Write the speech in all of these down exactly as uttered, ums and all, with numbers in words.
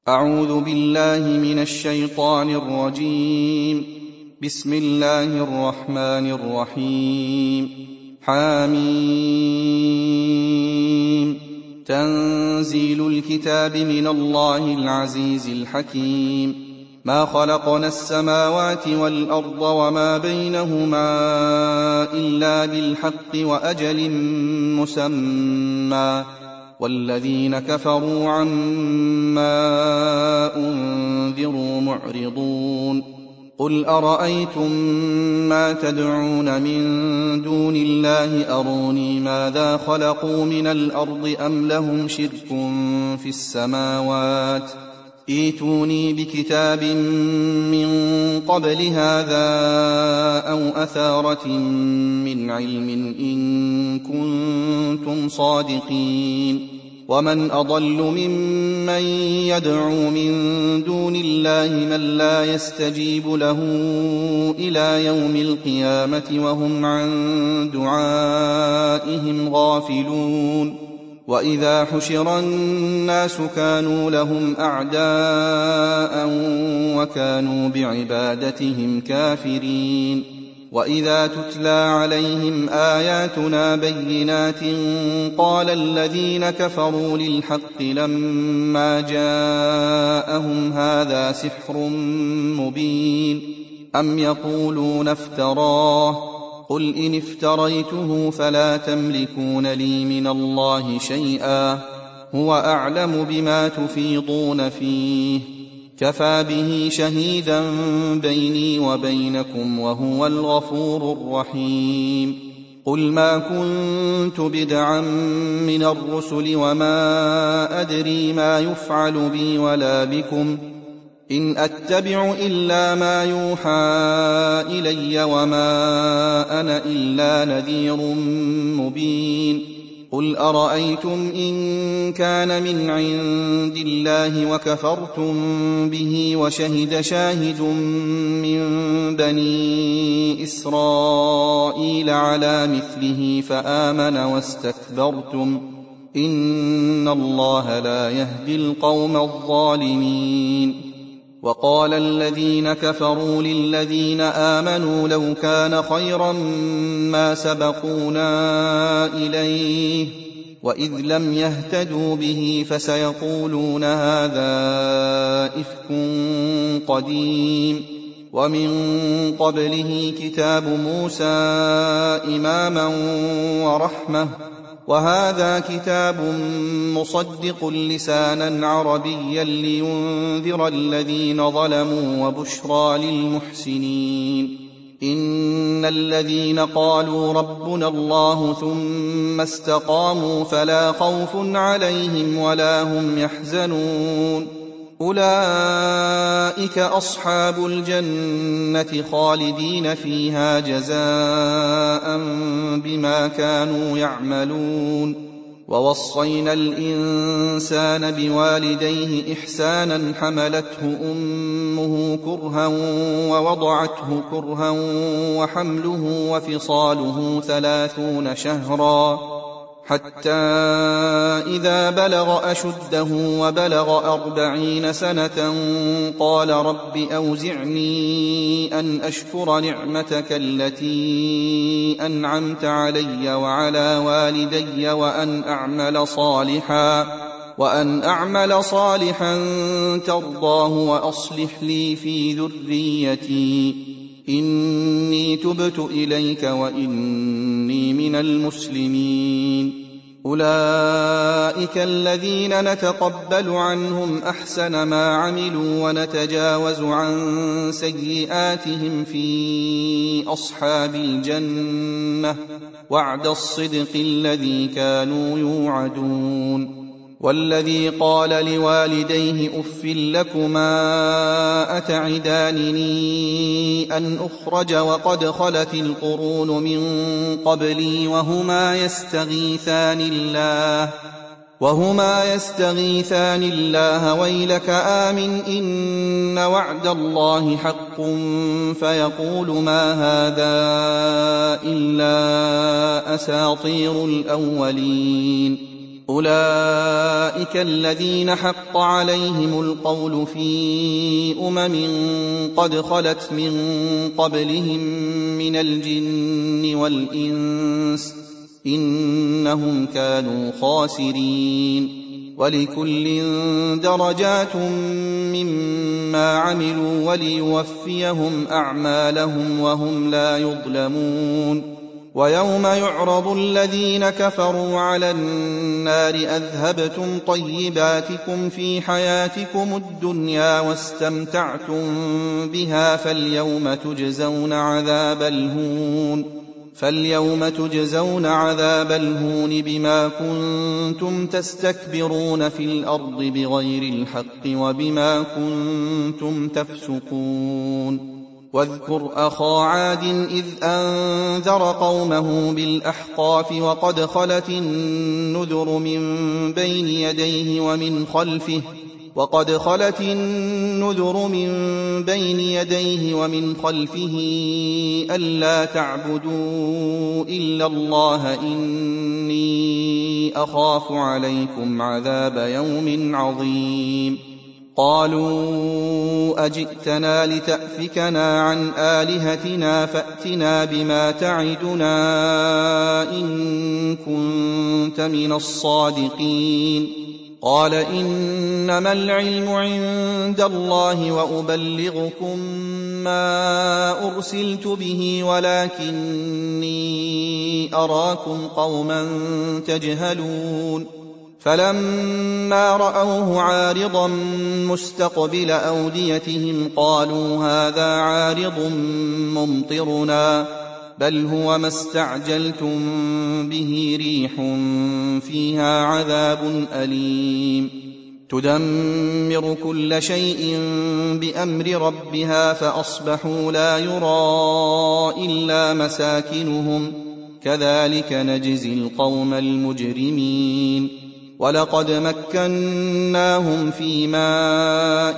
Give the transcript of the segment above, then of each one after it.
أعوذ بالله من الشيطان الرجيم. بسم الله الرحمن الرحيم. حميم. تنزيل الكتاب من الله العزيز الحكيم. ما خلقنا السماوات والأرض وما بينهما إلا بالحق وأجل مسمى، والذين كفروا عما أنذروا معرضون. قل أرأيتم ما تدعون من دون الله أروني ماذا خلقوا من الأرض أم لهم شرك في السماوات، ائتوني بكتاب من قبل هذا أو أثارة من علم إن كنتم صادقين. ومن أضل ممن يدعو من دون الله من لا يستجيب له إلى يوم القيامة وهم عن دعائهم غافلون. وإذا حشر الناس كانوا لهم أعداء وكانوا بعبادتهم كافرين. وإذا تتلى عليهم آياتنا بينات قال الذين كفروا للحق لما جاءهم هذا سحر مبين، أم يقولون افتراه، قل إن افتريته فلا تملكون لي من الله شيئا، هو أعلم بما تفيضون فيه، كفى به شهيدا بيني وبينكم وهو الغفور الرحيم. قل ما كنت بدعا من الرسل وما أدري ما يفعل بي ولا بكم، إن أتبع إلا ما يوحى إلي وما أنا إلا نذير مبين. قل أرأيتم إن كان من عند الله وكفرتم به وشهد شاهد من بني إسرائيل على مثله فآمن واستكبرتم، إن الله لا يهدي القوم الظالمين. وقال الذين كفروا للذين آمنوا لو كان خيرا ما سبقونا إليه، وإذ لم يهتدوا به فسيقولون هذا إفك قديم. ومن قبله كتاب موسى إماما ورحمة، وهذا كتاب مصدق لسانا عربيا لينذر الذين ظلموا وبشرى للمحسنين. إن الذين قالوا ربنا الله ثم استقاموا فلا خوف عليهم ولا هم يحزنون، أولئك أصحاب الجنة خالدين فيها جزاء بما كانوا يعملون. ووصينا الإنسان بوالديه إحسانا، حملته أمه كرها ووضعته كرها وحمله وفصاله ثلاثون شهرا، حتى إذا بلغ أشده وبلغ أربعين سنة قال رب أوزعني أن أشكر نعمتك التي أنعمت علي وعلى والدي وأن أعمل صالحا وأن أعمل صالحا ترضاه وأصلح لي في ذريتي إني تبت إليك وإني من المسلمين. أولئك الذين نتقبل عنهم أحسن ما عملوا ونتجاوز عن سيئاتهم في أصحاب الجنة، وعد الصدق الذي كانوا يوعدون. والذي قال لوالديه أف لكما أتعدانني أن أخرج وقد خلت القرون من قبلي وهما يستغيثان الله وهما يستغيثان الله ويلك آمن إن وعد الله حق، فيقول ما هذا إلا أساطير الأولين. أولئك الذين حق عليهم القول في أمم قد خلت من قبلهم من الجن والإنس إنهم كانوا خاسرين ولكل درجات مما عملوا وليوفيهم أعمالهم وهم لا يظلمون ويوم يعرض الذين كفروا على النار أذهبتم طيباتكم في حياتكم الدنيا واستمتعتم بها فاليوم تجزون عذاب الهون فاليوم تجزون عذاب الهون بما كنتم تستكبرون في الأرض بغير الحق وبما كنتم تفسقون واذكر أخا عاد إذ أنذر قومه بالأحقاف وقد خلت النذر من بين يديه ومن خلفه وقد خلت النذر من بين يديه ومن خلفه ألا تعبدوا إلا الله إني أخاف عليكم عذاب يوم عظيم قالوا أجئتنا لتأفكنا عن آلهتنا فأتنا بما تعدنا إن كنت من الصادقين قال إنما العلم عند الله وأبلغكم ما أرسلت به ولكني أراكم قوما تجهلون فلما رأوه عارضا مستقبل أوديتهم قالوا هذا عارض ممطرنا بل هو ما استعجلتم به ريح فيها عذاب أليم تدمر كل شيء بأمر ربها فأصبحوا لا يرى إلا مساكنهم كذلك نجزي القوم المجرمين ولقد مكناهم في ماء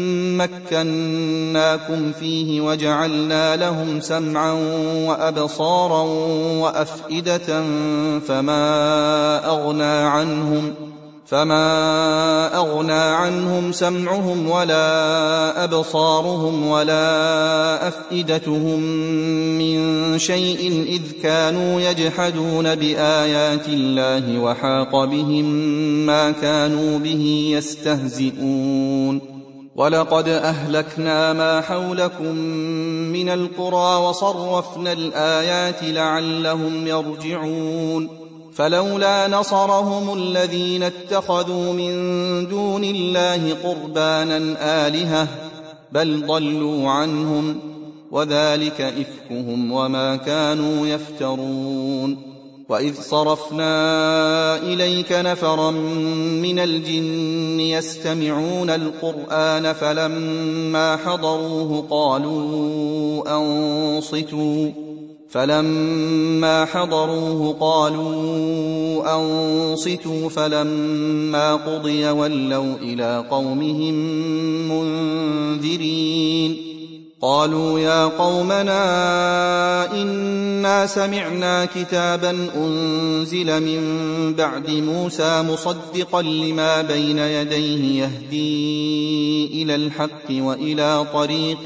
مكناكم فيه وجعلنا لهم سمعا وأبصارا وأفئدة فما أغنى عنهم فما أغنى عنهم سمعهم ولا أبصارهم ولا أفئدتهم من شيء إذ كانوا يجحدون بآيات الله وحاق بهم ما كانوا به يستهزئون ولقد أهلكنا ما حولكم من القرى وصرفنا الآيات لعلهم يرجعون فلولا نصرهم الذين اتخذوا من دون الله قربانا آلهة بل ضلوا عنهم وذلك إفكهم وما كانوا يفترون وإذ صرفنا إليك نفرا من الجن يستمعون القرآن فلما حضروه قالوا أنصتوا فلما حضروه قالوا أنصتوا فلما قضي ولوا إلى قومهم منذرين قالوا يا قومنا إنا سمعنا كتابا أنزل من بعد موسى مصدقا لما بين يديه يهدي إلى الحق وإلى طريق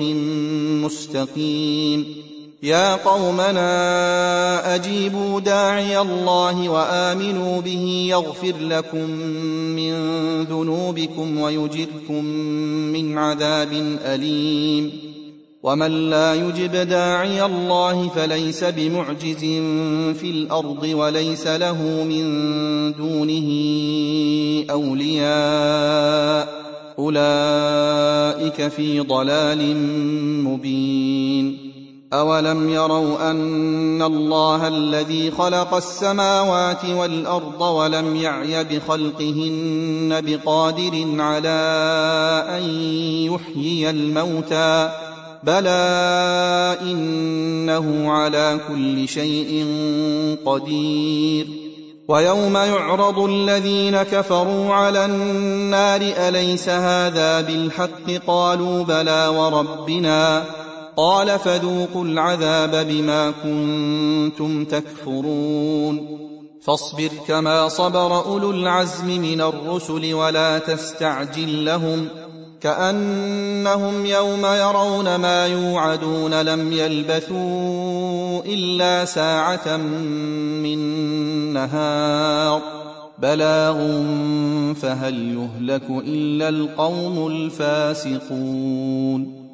مستقيم يا قومنا أجيبوا داعي الله وآمنوا به يغفر لكم من ذنوبكم ويجركم من عذاب أليم ومن لا يجب داعي الله فليس بمعجز في الأرض وليس له من دونه أولياء أولئك في ضلال مبين أولم يروا أن الله الذي خلق السماوات والأرض ولم يعي بخلقهن بقادر على أن يحيي الموتى بلى إنه على كل شيء قدير ويوم يعرض الذين كفروا على النار أليس هذا بالحق قالوا بلى وربنا قال فذوقوا العذاب بما كنتم تكفرون فاصبر كما صبر أولو العزم من الرسل ولا تستعجل لهم كأنهم يوم يرون ما يوعدون لم يلبثوا إلا ساعة من نهار بلاغ فهل يهلك إلا القوم الفاسقون